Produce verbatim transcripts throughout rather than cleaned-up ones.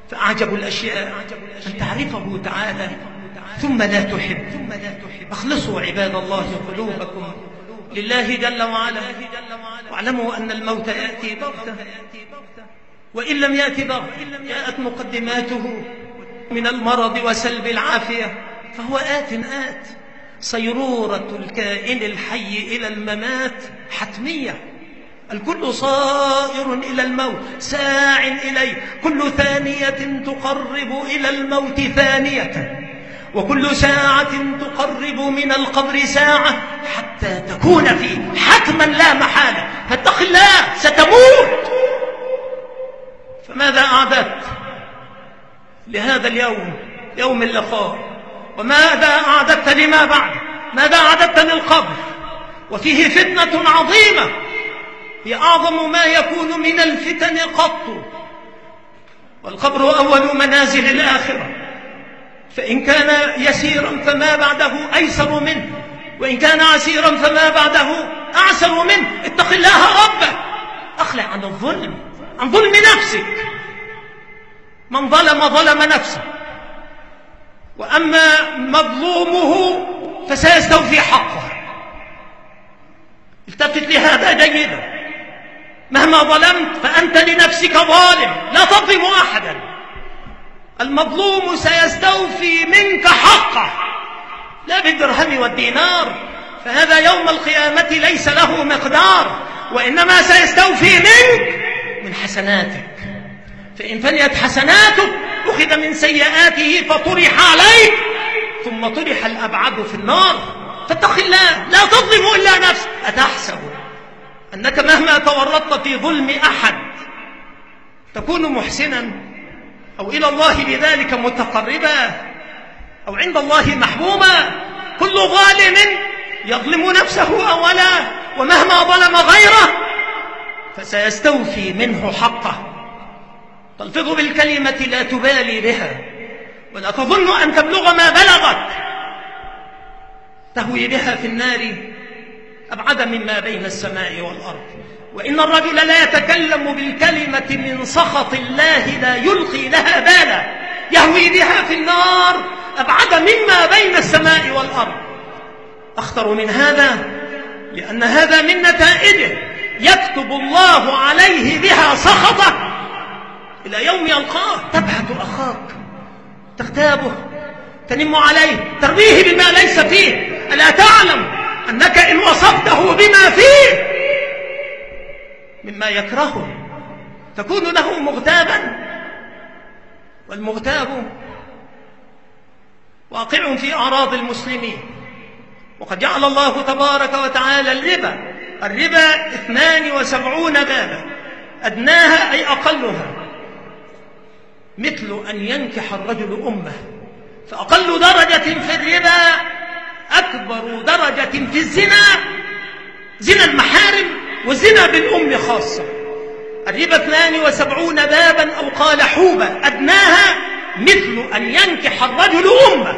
فأعجب الأشياء أن تعرفه تعالى ثم لا تحب. أخلصوا عباد الله قلوبكم لله جل وعلا، واعلموا أن الموت يأتي بغتة، وإن لم يأتي بغتة جاءت مقدماته من المرض وسلب العافية، فهو آت آت. صيرورة الكائن الحي إلى الممات حتمية، الكل صائر إلى الموت ساع إليه، كل ثانية تقرب إلى الموت ثانية، وكل ساعة تقرب من القبر ساعة، حتى تكون فيه حتما لا محالة. فاتق الله، ستموت. فماذا أعددت لهذا اليوم، يوم اللقاء؟ وماذا أعددت لما بعد؟ ماذا أعددت للقبر؟ وفيه فتنة عظيمة هي أعظم ما يكون من الفتن قط، والقبر أول منازل الآخرة، فإن كان يسيرا فما بعده أيسر منه، وإن كان عسيرا فما بعده أعسر منه. اتق الله ربك، أخلع عن الظلم، عن ظلم نفسك. من ظلم ظلم نفسه، وأما مظلومه فسيستوفي حقه. التفت لهذا جيدا، مهما ظلمت فأنت لنفسك ظالم، لا تظلم أحدا. المظلوم سيستوفي منك حقه، لا بالدرهم والدينار، فهذا يوم القيامة ليس له مقدار، وإنما سيستوفي منك من حسناتك. فإن فنيت حسناتك أخذ من سيئاته فطرح عليك، ثم طرح الأبعد في النار. فاتق الله، لا تظلم إلا نفسك. أتحسب أنك مهما تورطت في ظلم أحد تكون محسنا، أو إلى الله بذلك متقربا، أو عند الله محبوبا؟ كل ظالم يظلم نفسه أولا، ومهما ظلم غيره فسيستوفي منه حقه. تلفظ بالكلمة لا تبالي بها، ولا تظن أن تبلغ ما بلغت، تهوي بها في النار أبعد مما بين السماء والأرض. وإن الرجل لا يتكلم بالكلمة من سخط الله لا يلقي لها بالا، يهوي بها في النار أبعد مما بين السماء والأرض. أخطر من هذا، لأن هذا من نتائجه يكتب الله عليه بها سخطه إلى يوم يلقاه. تبهت أخاك، تغتابه، تنم عليه، ترميه بما ليس فيه. ألا تعلم أنك إن وصفته بما فيه مما يكرهه تكون له مغتابا؟ والمغتاب واقع في أعراض المسلمين. وقد جعل الله تبارك وتعالى الربا الربا اثنان وسبعون بابا، أدناها أي أقلها مثل أن ينكح الرجل أمه، فأقل درجة في الربا أكبر درجة في الزنا، زنا المحارم وزنا بالأم خاصة. الربا اثنان وسبعون بابا، أو قال حوبة، أدناها مثل أن ينكح الرجل أمه.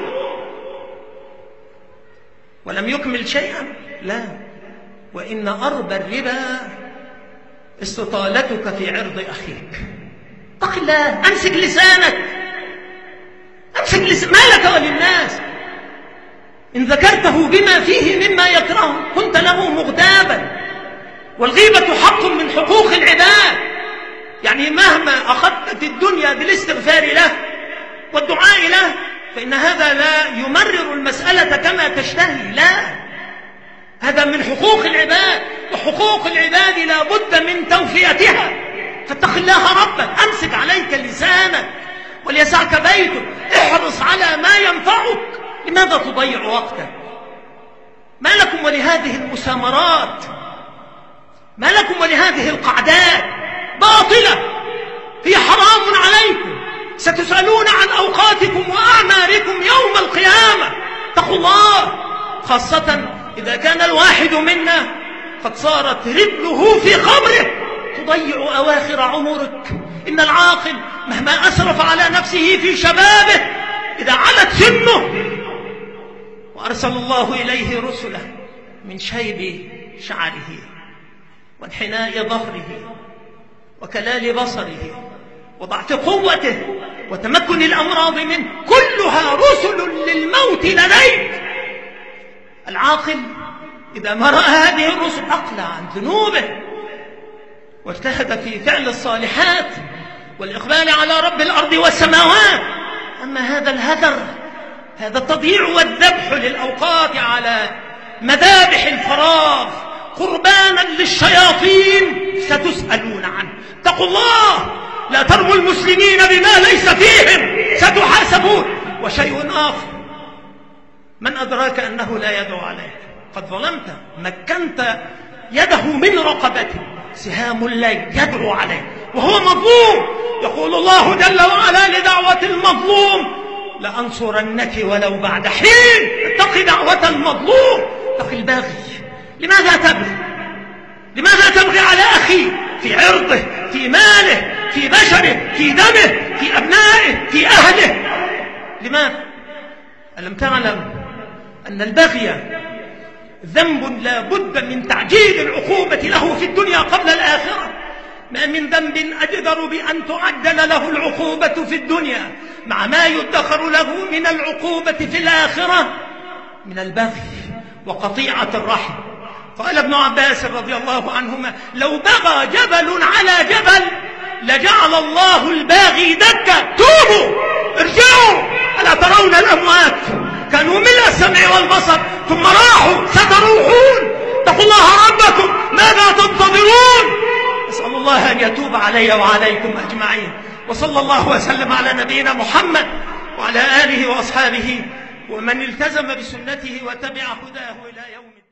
ولم يكمل شيئا، لا، وإن أربى الربا استطالتك في عرض أخيك. اتق الله، أمسك لسانك، أمسك لسانك، ما لك وللناس. إن ذكرته بما فيه مما يكره كنت له مغتابا. والغيبة حق من حقوق العباد، يعني مهما أخذت في الدنيا بالاستغفار له والدعاء له فإن هذا لا يمرر المسألة كما تشتهي، لا، هذا من حقوق العباد، وحقوق العباد لا بد من توفيتها. فاتق الله ربك، أمسك عليك لسانك وليسعك بيتك، احرص على ما ينفعك. لماذا تضيع وقتك؟ ما لكم ولهذه المسامرات؟ ما لكم ولهذه القعدات؟ باطلة، هي حرام عليكم. ستسألون عن أوقاتكم وأعماركم يوم القيامة. اتقوا الله، خاصة إذا كان الواحد منا قد صارت رجله في قبره تضيع أواخر عمرك. إن العاقل مهما أسرف على نفسه في شبابه إذا علت سنه وأرسل الله إليه رسله من شيب شعره وانحناء ظهره وكلال بصره وضعف قوته وتمكن الأمراض منه، كلها رسل للموت لديك. العاقل إذا ما رأى هذه الرسل أقلع عن ذنوبه واجتهد في فعل الصالحات والإقبال على رب الأرض والسماوات. أما هذا الهدر، هذا التضييع والذبح للأوقات على مذابح الفراغ قربانا للشياطين، ستسألون عنه. اتقوا الله، لا ترموا المسلمين بما ليس فيهم، ستحاسبون. وشيء آخر، من أدراك أنه لا يدعو عليك؟ قد ظلمت، مكنت يده من رقبته، سهام الليل يدعو عليه وهو مظلوم. يقول الله جل وعلا لدعوة المظلوم: لأنصرنك ولو بعد حين. اتق دعوة المظلوم، اتق الباغي. لماذا تبغي؟ لماذا تبغي على أخي في عرضه، في ماله، في بشره، في دمه، في أبنائه، في أهله؟ لماذا؟ ألم تعلم أن البغي ذنب لا بد من تعجيل العقوبة له في الدنيا قبل الآخرة؟ ما من ذنب أجدر بأن تعجل له العقوبة في الدنيا مع ما يدخر له من العقوبة في الآخرة من البغي وقطيعة الرحم. قال ابن عباس رضي الله عنهما: لو بغى جبل على جبل لجعل الله الباغي دكا. توبوا، ارجعوا، ألا ترون الأموات كانوا ملء السمع والبصر ثم راحوا، ستروحون. اتقوا الله ربكم، ماذا تنتظرون؟ أسأل الله أن يتوب علي وعليكم أجمعين. وصلى الله وسلم على نبينا محمد وعلى آله وأصحابه ومن التزم بسنته وتبع هداه إلى يوم